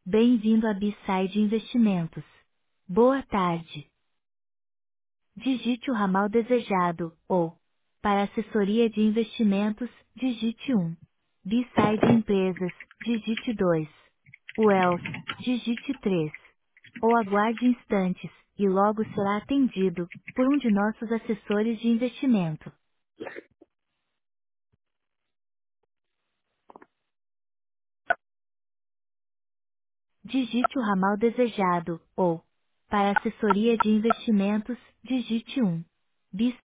Bem-vindo a B-Side Investimentos. Boa tarde. Digite o ramal desejado, ou, para assessoria de investimentos, digite 1. B-Side Empresas, digite 2. Wealth, digite 3. Ou aguarde instantes, e logo será atendido, por um de nossos assessores de investimento. Digite o ramal desejado, ou, para assessoria de investimentos, digite 1.